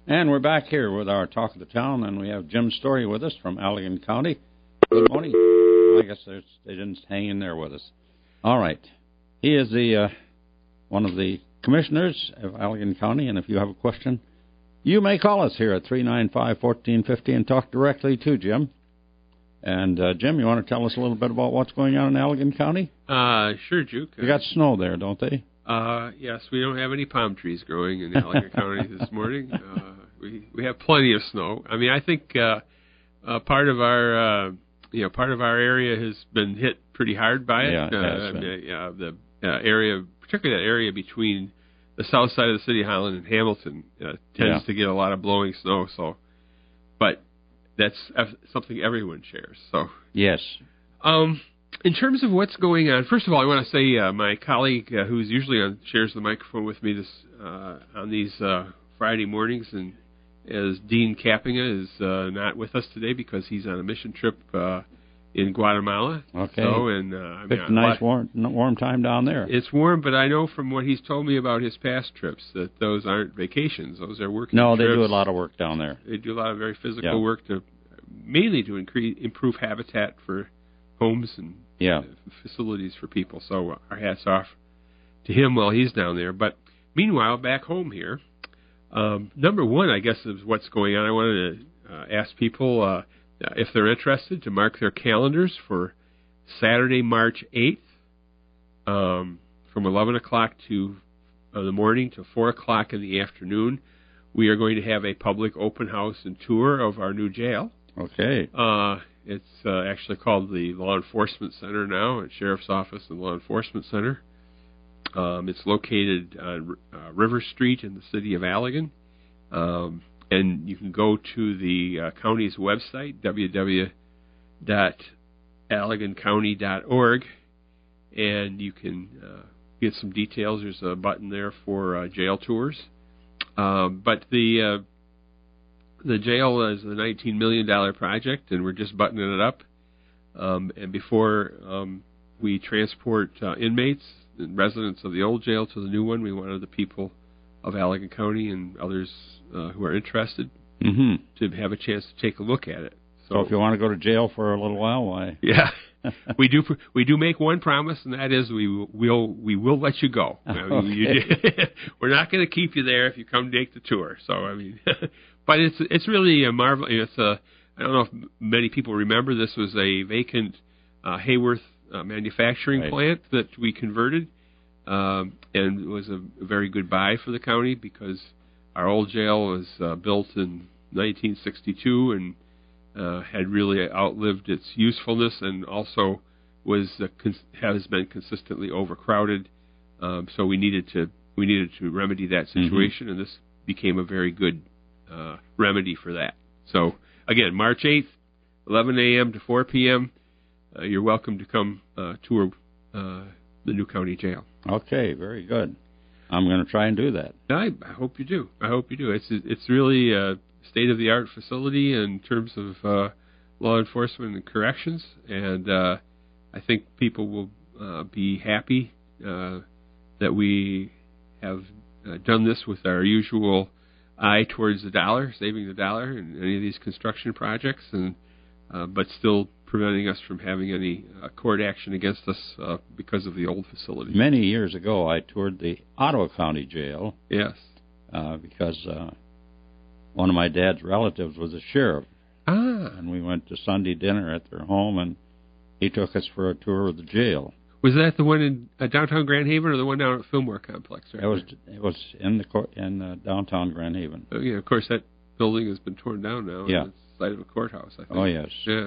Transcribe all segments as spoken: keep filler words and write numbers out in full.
And we're back here with our Talk of the Town, and we have Jim Story with us from Allegan County. Good morning. Well, I guess they didn't hang in there with us. All right. He is the uh, one of the commissioners of Allegan County, and if you have a question, you may call us here at three nine five, one four five zero and talk directly to Jim. And, uh, Jim, you want to tell us a little bit about what's going on in Allegan County? Uh, sure, Juke. You got snow there, don't they? Uh, yes, we don't have any palm trees growing in Allegan County this morning. Uh, we we have plenty of snow. I mean, I think uh, uh, part of our uh, you know part of our area has been hit pretty hard by it. Yeah, it uh, has I been. mean, uh, the uh, area, particularly that area between the south side of the city of Highland and Hamilton, uh, tends Yeah. to get a lot of blowing snow. So, but that's ev- something everyone shares. So Yes. Um, in terms of what's going on, first of all, I want to say uh, my colleague uh, who's usually on, shares the microphone with me this uh, on these uh, Friday mornings, and as Dean Kappinga is uh, not with us today because he's on a mission trip uh, in Guatemala. Okay. So, and uh, I mean, It's a nice warm, warm time down there. It's warm, but I know from what he's told me about his past trips that those aren't vacations; those are working No, trips. they do a lot of work down there. They do a lot of very physical Yeah. work to mainly to increase improve habitat for homes and Yeah. uh, facilities for people. So uh, our hats off to him while he's down there. But meanwhile, back home here, um, number one, I guess, is what's going on. I wanted to uh, ask people uh, if they're interested to mark their calendars for Saturday, March eighth, um, from eleven o'clock to uh, the morning to four o'clock in the afternoon. We are going to have a public open house and tour of our new jail. Okay. Uh, it's uh, actually called the Law Enforcement Center now, at Sheriff's Office and Law Enforcement Center. Um, it's located on uh, River Street in the city of Allegan. Um, and you can go to the uh, county's website, w w w dot allegan county dot org, and you can uh, get some details. There's a button there for uh, jail tours. Um, but the uh, the jail is a nineteen million dollars project, and we're just buttoning it up. Um, and before um, we transport uh, inmates and residents of the old jail to the new one, we wanted the people of Allegan County and others uh, who are interested Mm-hmm. to have a chance to take a look at it. So, if you want to go to jail for a little while, why? Yeah, we do. We do make one promise, and that is we will we will let you go. I mean, Okay. you, we're not going to keep you there if you come take the tour. So I mean, but it's it's really a marvel. It's a I don't know if many people remember this was a vacant uh, Hayworth uh, manufacturing Right. plant that we converted, um, and it was a very good buy for the county because our old jail was uh, built in nineteen sixty-two and Uh, had really outlived its usefulness, and also was uh, cons- has been consistently overcrowded. Um, so we needed to we needed to remedy that situation, mm-hmm. and this became a very good uh, remedy for that. So again, March eighth, eleven a.m. to four p.m. Uh, you're welcome to come uh, tour uh, the new county jail. Okay, very good. I'm going to try and do that. I, I hope you do. I hope you do. It's it's really a state-of-the-art facility in terms of uh, law enforcement and corrections, and uh, I think people will uh, be happy uh, that we have uh, done this with our usual eye towards the dollar, saving the dollar in any of these construction projects, and uh, but still preventing us from having any uh, court action against us uh, because of the old facility. Many years ago, I toured the Ottawa County Jail. Yes. Uh, because uh, one of my dad's relatives was a sheriff. Ah. And we went to Sunday dinner at their home, and he took us for a tour of the jail. Was that the one in uh, downtown Grand Haven or the one down at Fillmore Complex? Right? It was it was in the court, in uh, downtown Grand Haven. Oh, yeah, of course, that building has been torn down now. Yeah. It's the site of a courthouse, I think. Oh, yes. Yeah.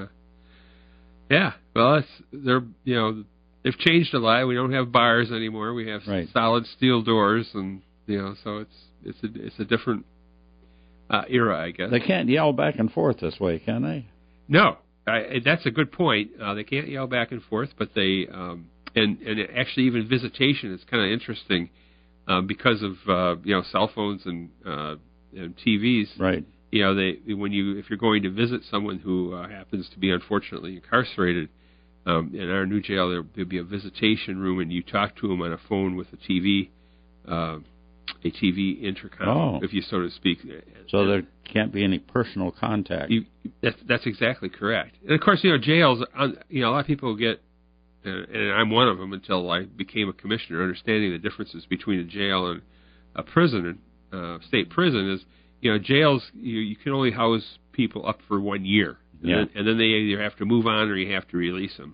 Yeah. Well, it's, they're, you know, they've changed a lot. We don't have bars anymore. We have right. solid steel doors, and, you know, so it's it's a, it's a different uh, era, I guess. They can't yell back and forth this way, can they? No. I, that's a good point. Uh, they can't yell back and forth, but they, um, and, and actually even visitation is kind of interesting uh, because of, uh, you know, cell phones and, uh, and T Vs. Right. You know, they when you if you're going to visit someone who uh, happens to be unfortunately incarcerated, um, in our new jail there, there'll be a visitation room, and you talk to them on a phone with a T V, uh, a T V intercom, oh. if you so to speak. So there can't be any personal contact. You, that's, that's exactly correct. And of course, you know, jails. You know, a lot of people get, uh, and I'm one of them until I became a commissioner, understanding the differences between a jail and a prison, uh, state prison is, you know, jails, you, you can only house people up for one year. And, yeah. then, and then they either have to move on or you have to release them.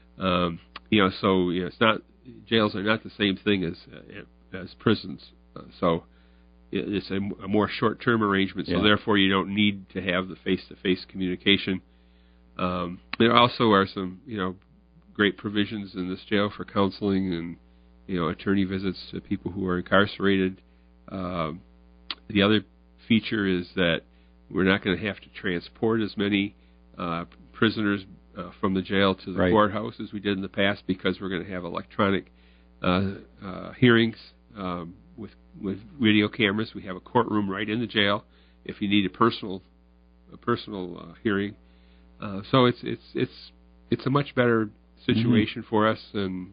Um, you know, so you know, it's not jails are not the same thing as uh, as prisons. Uh, so it's a, a more short-term arrangement. So yeah. therefore, you don't need to have the face-to-face communication. Um, there also are some, you know, great provisions in this jail for counseling and, you know, attorney visits to people who are incarcerated. Um, the other feature is that we're not going to have to transport as many uh, prisoners uh, from the jail to the right. courthouse as we did in the past, because we're going to have electronic uh, uh, hearings um, with with video cameras. We have a courtroom right in the jail if you need a personal a personal uh, hearing. Uh, so it's it's it's it's a much better situation mm-hmm. for us, and,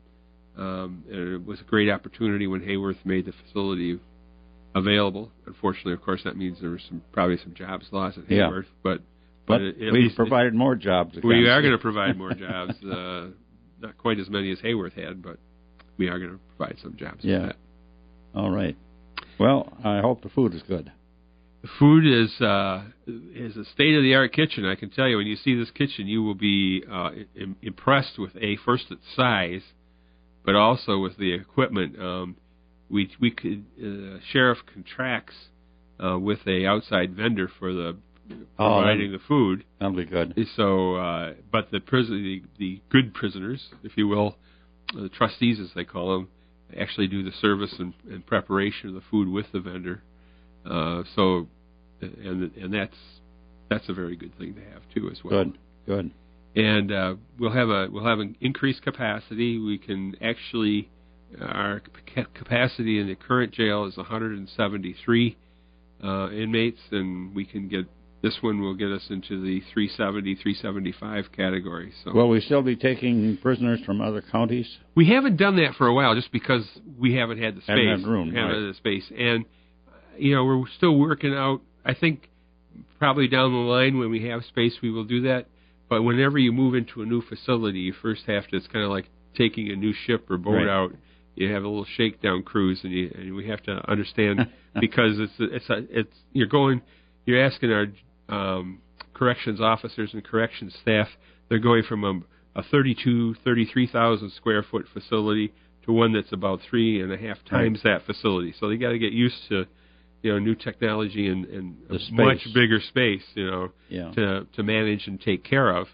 um, and it was a great opportunity when Hayworth made the facility available. Unfortunately, of course, that means there were some probably some jobs lost at yeah. Hayworth, but but, but it, we provided it, more jobs. We are going to provide more jobs, uh, not quite as many as Hayworth had, but we are going to provide some jobs. Yeah. For that. All right. Well, I hope the food is good. The food is uh, is a state-of-the-art kitchen. I can tell you, when you see this kitchen, you will be uh, im- impressed with a first its size, but also with the equipment. Um, we we could uh, sheriff contracts uh, with a outside vendor for the providing oh, the food. That'll be good. So, uh, but the prison, the, the good prisoners, if you will, the trustees as they call them, actually do the service and, and preparation of the food with the vendor. Uh, so, and and that's that's a very good thing to have too as well. Good, good. And uh, we'll have a we'll have an increased capacity. We can actually our capacity in the current jail is one hundred seventy-three uh, inmates, and we can get this one will get us into the three seventy, three seventy-five category. So, will we still be taking prisoners from other counties? We haven't done that for a while, just because we haven't had the space. Haven't had room. We haven't right. had the space, and you know, we're still working out. I think probably down the line when we have space, we will do that. But whenever you move into a new facility, you first have to, it's kind of like taking a new ship or boat right. out. You have a little shakedown cruise, and, you, and we have to understand because it's it's a, it's you're going, you're asking our um, corrections officers and corrections staff. They're going from a, a thirty-two, thirty-three thousand square foot facility to one that's about three and a half times right. that facility. So they got to get used to, you know, new technology and, and a much bigger space, you know, yeah. to to manage and take care of.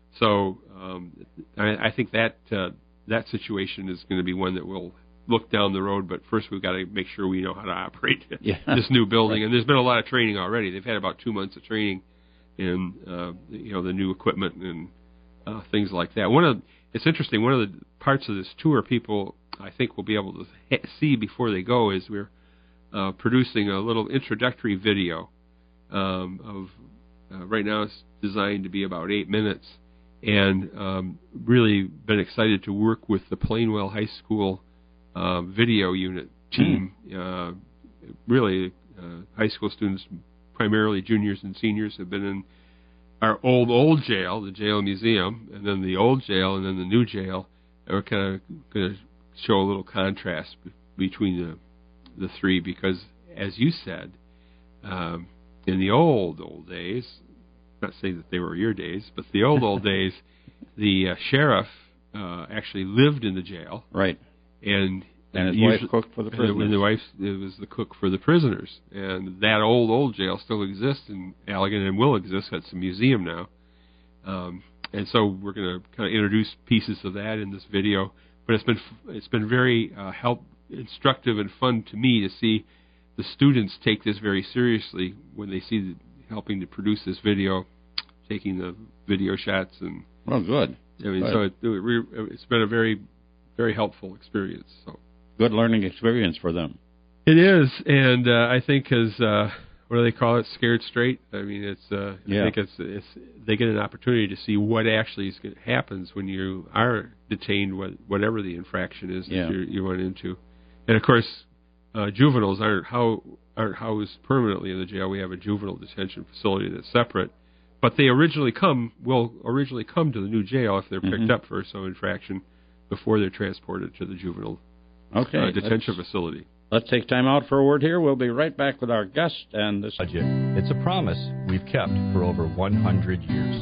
So um, I, I think that uh, that situation is going to be one that we'll look down the road. But first, we've got to make sure we know how to operate yeah. this new building. right. And there's been a lot of training already. They've had about two months of training in uh, you know the new equipment and uh, things like that. One of it's interesting. One of the parts of this tour people I think will be able to ha- see before they go is we're Uh, producing a little introductory video um, of uh, right now it's designed to be about eight minutes, and um, really been excited to work with the Plainwell High School uh, video unit team. Mm. Uh, really, uh, high school students, primarily juniors and seniors, have been in our old old jail, the jail museum, and then the old jail, and then the new jail. And we're kind of going to show a little contrast b- between the the three, because as you said, um, in the old old days, not saying that they were your days, but the old old days, the uh, sheriff uh, actually lived in the jail, right? And and his usually, wife cooked for the prisoners. And the wife it was the cook for the prisoners, and that old old jail still exists in Allegan and will exist. It's a museum now, um, and so we're going to kind of introduce pieces of that in this video. But it's been it's been very uh, help. instructive and fun to me to see the students take this very seriously when they see the, helping to produce this video, taking the video shots and. Well, good. I mean, good. so it, it, it's been a very, very helpful experience. So good learning experience for them. It is, and uh, I think as uh, what do they call it? Scared straight. I mean, it's. Uh, yeah. I think it's, it's. They get an opportunity to see what actually is, happens when you are detained, what, whatever the infraction is that yeah. you you went into. And, of course, uh, juveniles aren't how aren't housed permanently in the jail. We have a juvenile detention facility that's separate, but they originally come will originally come to the new jail if they're picked Mm-hmm. up for some infraction before they're transported to the juvenile Okay, uh, detention let's, facility. let's take time out for a word here. We'll be right back with our guest and this budget. It's a promise we've kept for over one hundred years.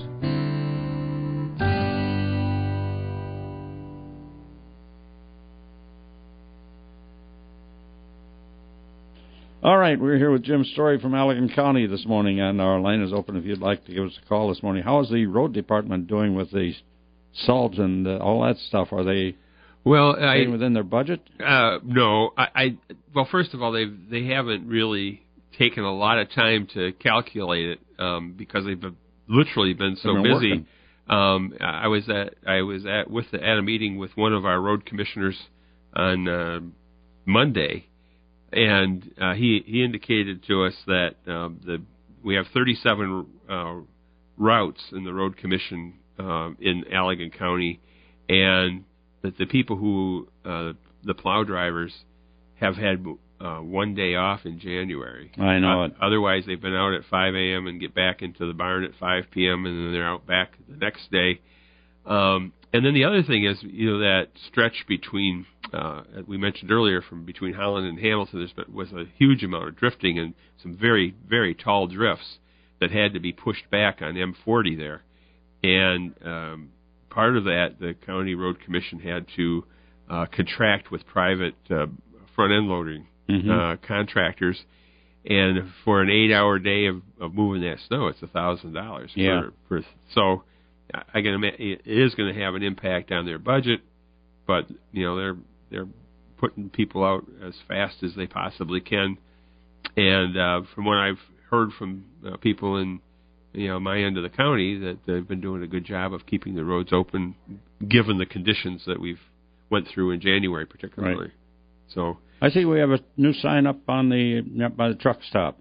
All right, we're here with Jim Story from Allegan County this morning, and our line is open if you'd like to give us a call this morning. How is the road department doing with the salt and uh, all that stuff? Are they well staying I, within their budget? Uh, no, I, I. Well, first of all, they they haven't really taken a lot of time to calculate it um, because they've literally been so been busy. Um, I was at I was at with the, at a meeting with one of our road commissioners on uh, Monday. And uh, he he indicated to us that um, the we have thirty-seven uh, routes in the road commission um, in Allegan County, and that the people who uh, the plow drivers have had uh, one day off in January. I know uh, it. Otherwise, they've been out at five a.m. and get back into the barn at five p.m. and then they're out back the next day. Um, and then the other thing is, you know, that stretch between, uh, we mentioned earlier, from between Holland and Hamilton, there's been, was a huge amount of drifting and some very, very tall drifts that had to be pushed back on M forty there. And um, part of that, the County Road Commission had to uh, contract with private uh, front-end loading Mm-hmm. uh, contractors. And for an eight-hour day of, of moving that snow, it's a thousand dollars. Yeah. For, for so. I can imagine it is going to have an impact on their budget, but you know they're they're putting people out as fast as they possibly can. And uh, from what I've heard from uh, people in you know my end of the county, that they've been doing a good job of keeping the roads open, given the conditions that we've went through in January, particularly. Right. So I see we have a new sign up on the up by the truck stop.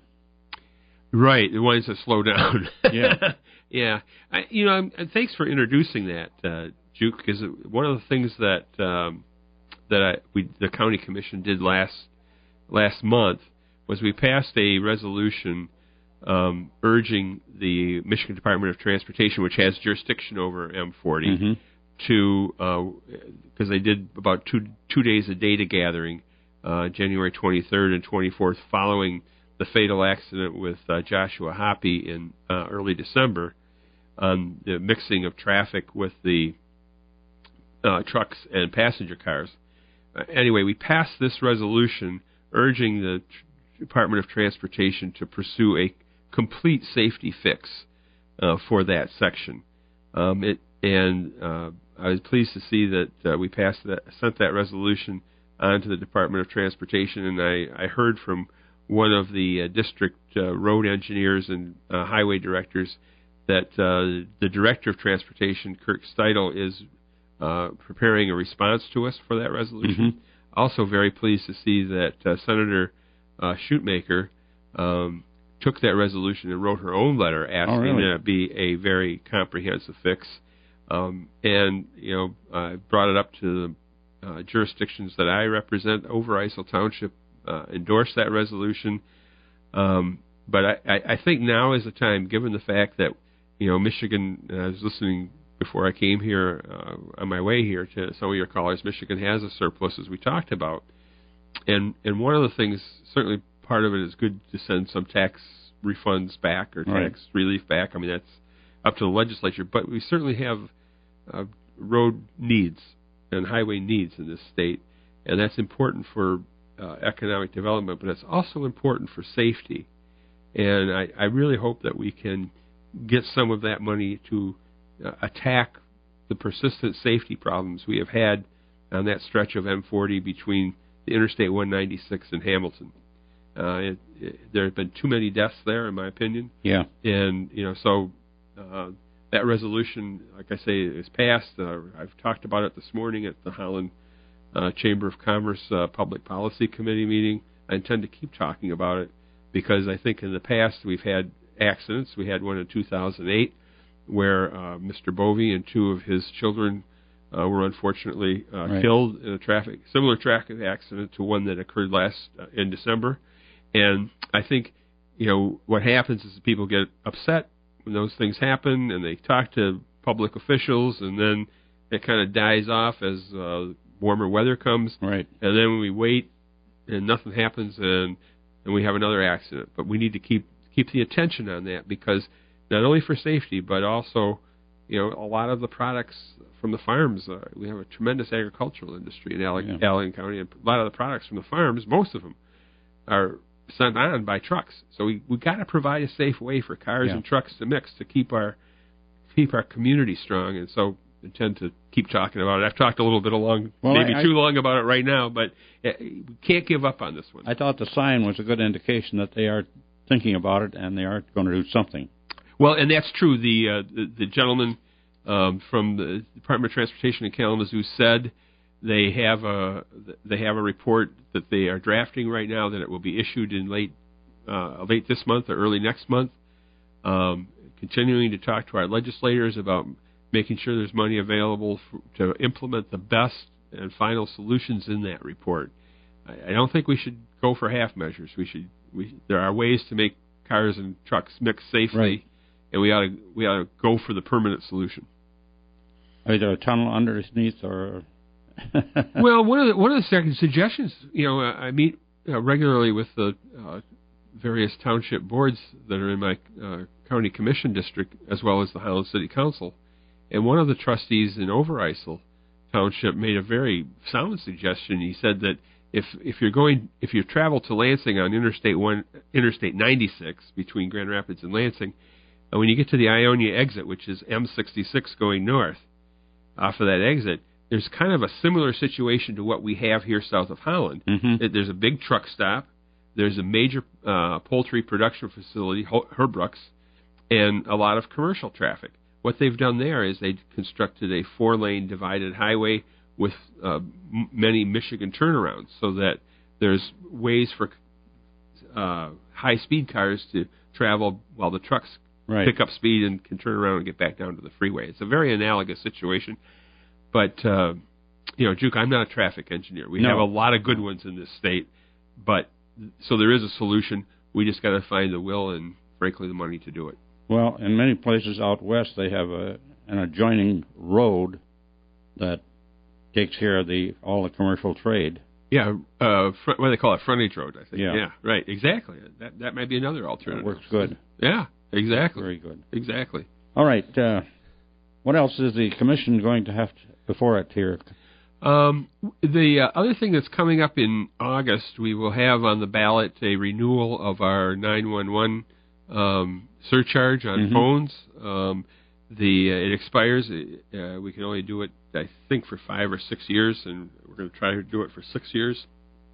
Right, the ones that slow down. Yeah. Yeah, I, you know, and thanks for introducing that, uh, Juke, because one of the things that um, that I, we, the county commission did last last month was we passed a resolution um, urging the Michigan Department of Transportation, which has jurisdiction over M forty, Mm-hmm. to because uh, they did about two two days of data gathering, uh, January twenty-third and twenty-fourth, following the fatal accident with uh, Joshua Hoppe in uh, early December. On the mixing of traffic with the uh, trucks and passenger cars. Uh, anyway, we passed this resolution urging the Tr- Department of Transportation to pursue a complete safety fix uh, for that section. Um, it and uh, I was pleased to see that uh, we passed that, sent that resolution on to the Department of Transportation, and I, I heard from one of the uh, district uh, road engineers and uh, highway directors that uh, the Director of Transportation, Kirk Steidel, is uh, preparing a response to us for that resolution. Mm-hmm. Also very pleased to see that uh, Senator uh, Shootmaker um, took that resolution and wrote her own letter asking oh, really? that it be a very comprehensive fix. Um, and, you know, I brought it up to the uh, jurisdictions that I represent. Over-Eisel Township uh, endorsed that resolution. Um, but I, I, I think now is the time, given the fact that You know, Michigan, I was listening before I came here, uh, on my way here to some of your callers, Michigan has a surplus, as we talked about. And and one of the things, certainly part of it is good to send some tax refunds back or tax right. relief back. I mean, that's up to the legislature. But we certainly have uh, road needs and highway needs in this state. And that's important for uh, economic development, but it's also important for safety. And I, I really hope that we can get some of that money to uh, attack the persistent safety problems we have had on that stretch of M forty between the Interstate one ninety-six and Hamilton. Uh, it, it, there have been too many deaths there, in my opinion. Yeah. And, you know, so uh, that resolution, like I say, is passed. Uh, I've talked about it this morning at the Holland uh, Chamber of Commerce uh, Public Policy Committee meeting. I intend to keep talking about it because I think in the past we've had accidents. We had one in two thousand eight where uh, Mister Bovey and two of his children uh, were unfortunately uh, right. killed in a traffic similar traffic accident to one that occurred last uh, in December. And I think, you know, what happens is people get upset when those things happen, and they talk to public officials, and then it kind of dies off as uh, warmer weather comes. Right. And then we wait, and nothing happens, and and we have another accident. But we need to keep keep the attention on that, because not only for safety, but also, you know, a lot of the products from the farms, uh, we have a tremendous agricultural industry in Allegan, yeah. Allegan County, and a lot of the products from the farms, most of them, are sent on by trucks. So we we got to provide a safe way for cars yeah. and trucks to mix to keep our keep our community strong. And so I tend to keep talking about it. I've talked a little bit along, well, maybe I, too long about it right now, but we can't give up on this one. I thought the sign was a good indication that they are thinking about it and they are going to do something. Well, and that's true. The uh, the, the gentleman um, from the Department of Transportation in Kalamazoo said they have a they have a report that they are drafting right now, that it will be issued in late uh, late this month or early next month. Um, continuing to talk to our legislators about making sure there's money available for, to implement the best and final solutions in that report. I, I don't think we should go for half measures. We should. We, there are ways to make cars and trucks mix safely, right. and we ought to we ought to go for the permanent solution. Either a tunnel underneath or. Well, one of the one of the second suggestions, you know, I meet uh, regularly with the uh, various township boards that are in my uh, county commission district, as well as the Highland City Council, and one of the trustees in Overijssel Township made a very sound suggestion. He said that if if you're going if you travel to Lansing on Interstate one Interstate ninety-six between Grand Rapids and Lansing, and when you get to the Ionia exit, which is M sixty-six going north, off of that exit, there's kind of a similar situation to what we have here south of Holland. Mm-hmm. There's a big truck stop. There's a major uh, poultry production facility, Herbrucks, and a lot of commercial traffic. What they've done there is they constructed a four-lane divided highway with uh, m- many Michigan turnarounds, so that there's ways for uh, high-speed cars to travel while the trucks right. pick up speed and can turn around and get back down to the freeway. It's a very analogous situation. But, uh, you know, Juke, I'm not a traffic engineer. We no. have a lot of good ones in this state. But so there is a solution. We just got to find the will and, frankly, the money to do it. Well, in many places out west, they have a, an adjoining road that takes care of the all the commercial trade. Yeah, uh, fr- what do they call it? Frontage road, I think. Yeah. yeah, right, exactly. That that might be another alternative. That works good. Yeah, exactly. Very good. Exactly. All right. Uh, what else is the commission going to have to, before it here? Um, the uh, other thing that's coming up in August, we will have on the ballot a renewal of our nine one one um, surcharge on mm-hmm. phones. Um, the uh, it expires. Uh, we can only do it, I think, for five or six years, and we're going to try to do it for six years.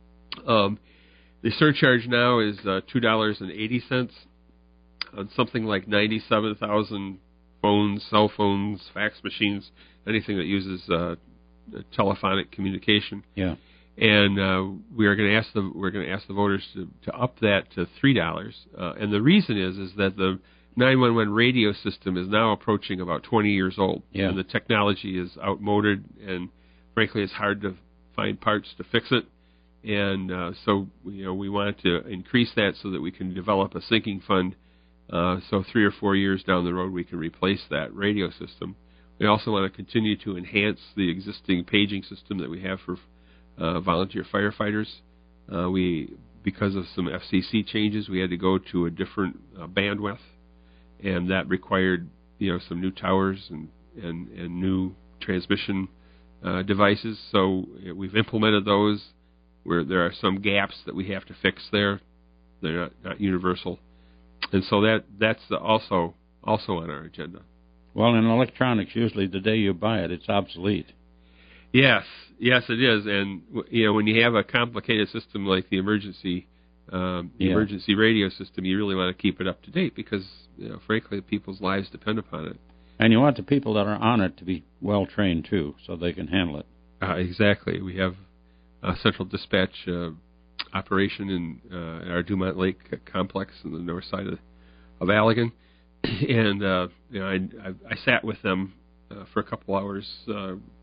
Um, the surcharge now is uh, two dollars and eighty cents on something like ninety-seven thousand phones, cell phones, fax machines, anything that uses uh, telephonic communication. Yeah. And uh, we are going to ask the we're going to ask the voters to, to up that to three dollars. Uh, and the reason is is that the nine one one radio system is now approaching about twenty years old, yeah. and the technology is outmoded, and frankly, it's hard to find parts to fix it. And uh, so, you know, we want to increase that so that we can develop a sinking fund. Uh, so three or four years down the road, we can replace that radio system. We also want to continue to enhance the existing paging system that we have for uh, volunteer firefighters. Uh, we, because of some F C C changes, we had to go to a different uh, bandwidth, and that required, you know, some new towers and and, and new transmission uh, devices. So uh, we've implemented those. Where there are some gaps that we have to fix there, they're not, not universal, and so that that's also also on our agenda. Well, in electronics, usually the day you buy it, it's obsolete. Yes, yes, it is, and you know when you have a complicated system like the emergency um, the yeah. emergency radio system, you really want to keep it up to date because, you know, frankly, people's lives depend upon it. And you want the people that are on it to be well trained too, so they can handle it. Uh, exactly. We have a central dispatch uh, operation in uh, our Dumont Lake complex on the north side of, of Allegan, and uh, you know, I, I, I sat with them uh, for a couple hours uh,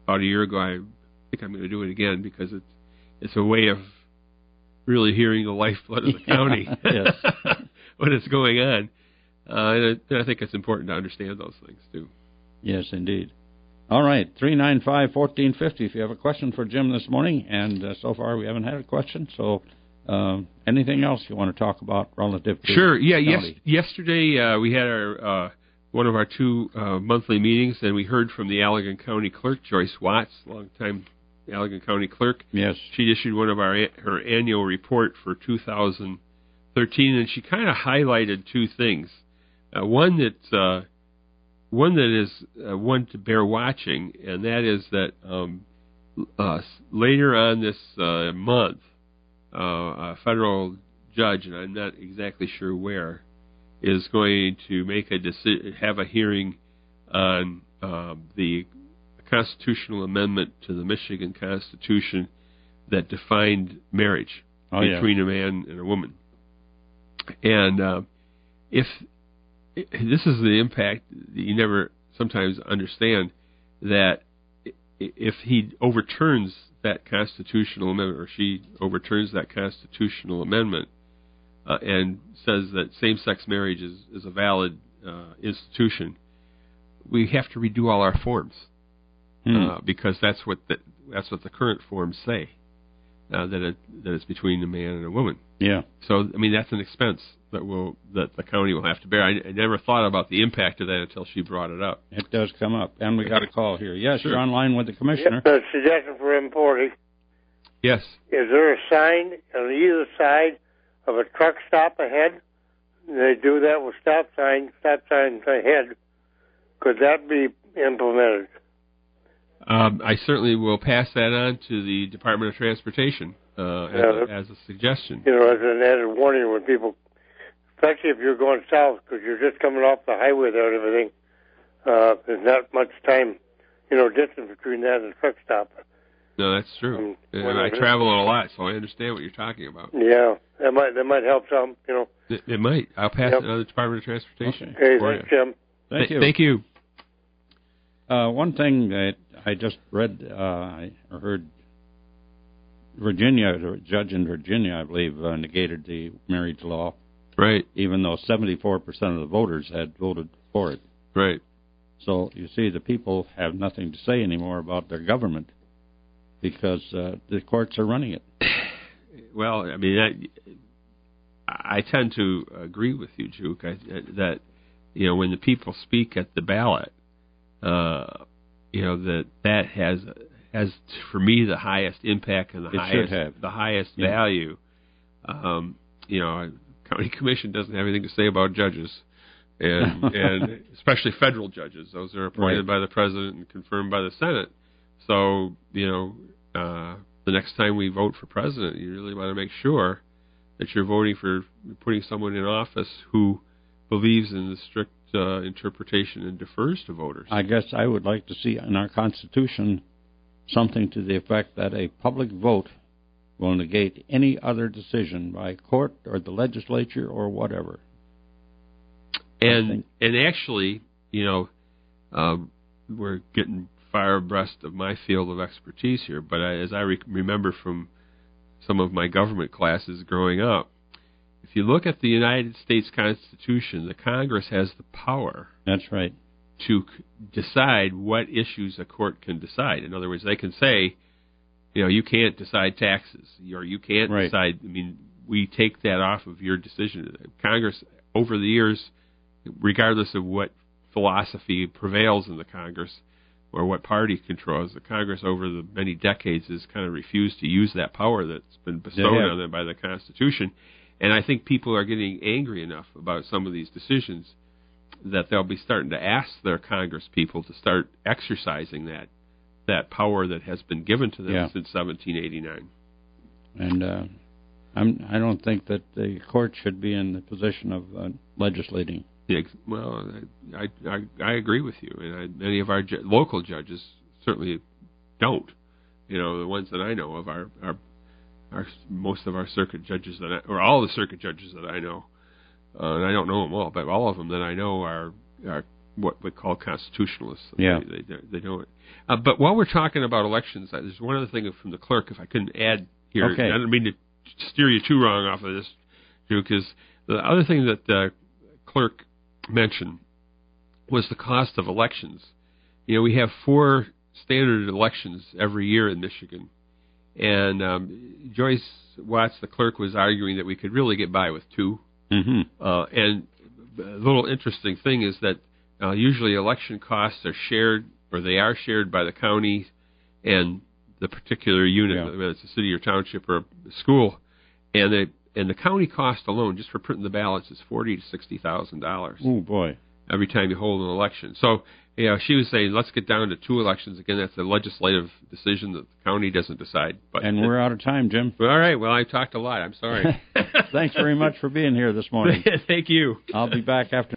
about a year ago. I think I'm going to do it again because it's it's a way of really hearing the lifeblood of the county Yes. when it's going on. Uh, and I, I think it's important to understand those things too. Yes, indeed. All right, three nine five, one four five zero if you have a question for Jim this morning, and uh, so far we haven't had a question, so um, anything else you want to talk about relative to Sure, yeah, yes, county? yesterday uh, we had our uh, one of our two uh, monthly meetings, and we heard from the Allegan County Clerk, Joyce Watts, longtime Allegan County Clerk. Yes. She issued one of our her annual report for two thousand thirteen, and she kind of highlighted two things. Uh, one that... Uh, One that is uh, one to bear watching, and that is that um, uh, later on this uh, month, uh, a federal judge, and I'm not exactly sure where, is going to make a deci- have a hearing on um, the constitutional amendment to the Michigan Constitution that defined marriage oh, between yeah. a man and a woman. And uh, if this is the impact that you never sometimes understand, that if he overturns that constitutional amendment, or she overturns that constitutional amendment, uh, and says that same-sex marriage is, is a valid uh, institution, we have to redo all our forms Hmm. uh, because that's what the, that's what the current forms say, uh, that it, that it's between a man and a woman. Yeah. So, I mean, that's an expense that will that the county will have to bear. I, I never thought about the impact of that until she brought it up. It does come up. And we got a call here. Yes, Sure. you're online with the commissioner. Yes, a suggestion for M forty. Yes. Is there a sign on either side of a truck stop ahead? They do that with stop signs, stop signs ahead. Could that be implemented? Um, I certainly will pass that on to the Department of Transportation uh, as, Yeah, a, as a suggestion. You know, as an added warning when people, especially if you're going south, because you're just coming off the highway there and everything. Uh, there's not much time, you know, distance between that and the truck stop. No, that's true. Um, And I travel a lot, so I understand what you're talking about. Yeah, that might that might help some, you know. It, it might. I'll pass Yep. it on to the Department of Transportation. Okay, for thanks, you. Jim. Thank Th- you. Thank you. Uh, one thing that I just read, uh, I heard Virginia, a judge in Virginia, I believe, uh, negated the marriage law, Right, even though seventy-four percent of the voters had voted for it. right. So, you see, the people have nothing to say anymore about their government because uh, the courts are running it. Well, I mean, I, I tend to agree with you, Juke, I, that, you know, when the people speak at the ballot, uh, you know, that that has, has, for me, the highest impact and the It highest should have. the highest Yeah. value. Um, you know, county commission doesn't have anything to say about judges. And and especially federal judges. Those are appointed Right. by the president and confirmed by the Senate. So, you know, uh, the next time we vote for president, you really want to make sure that you're voting for putting someone in office who believes in the strict uh, interpretation and defers to voters. I guess I would like to see in our Constitution something to the effect that a public vote will negate any other decision by court or the legislature or whatever. And and actually, you know, um, we're getting far abreast of my field of expertise here. But I, as I re- remember from some of my government classes growing up, if you look at the United States Constitution, the Congress has the power. That's right. To c- decide what issues a court can decide. In other words, they can say, you know, you can't decide taxes, or you can't Right. decide. I mean, we take that off of your decision. Congress, over the years, regardless of what philosophy prevails in the Congress or what party controls, the Congress over the many decades has kind of refused to use that power that's been bestowed Yeah. on them by the Constitution. And I think people are getting angry enough about some of these decisions that they'll be starting to ask their Congress people to start exercising that that power that has been given to them Yeah. since seventeen eighty-nine. And uh, I'm, I don't think that the court should be in the position of uh, legislating. Yeah, ex- well, I, I I agree with you, and I, many of our ju- local judges certainly don't. You know, the ones that I know of are are, are most of our circuit judges that I, or all the circuit judges that I know, uh, and I don't know them all, but all of them that I know are are what we call constitutionalists. Yeah. They, they, they don't. Uh, but while we're talking about elections, uh, there's one other thing from the clerk, if I couldn't add here. Okay. I don't mean to steer you too wrong off of this, because the other thing that the clerk mentioned was the cost of elections. You know, we have four standard elections every year in Michigan. And um, Joyce Watts, the clerk, was arguing that we could really get by with two. Mm-hmm. Uh, and a little interesting thing is that uh, usually election costs are shared, or they are shared by the county and the particular unit, Yeah. whether it's a city or township or a school. And they, and the county cost alone, just for printing the ballots, is forty to sixty thousand dollars. Oh boy! Every time you hold an election. So, you know, she was saying, let's get down to two elections. Again, that's a legislative decision that the county doesn't decide. But And we're out of time, Jim. all right. Well, I talked a lot. I'm sorry. Thanks very much for being here this morning. Thank you. I'll be back after.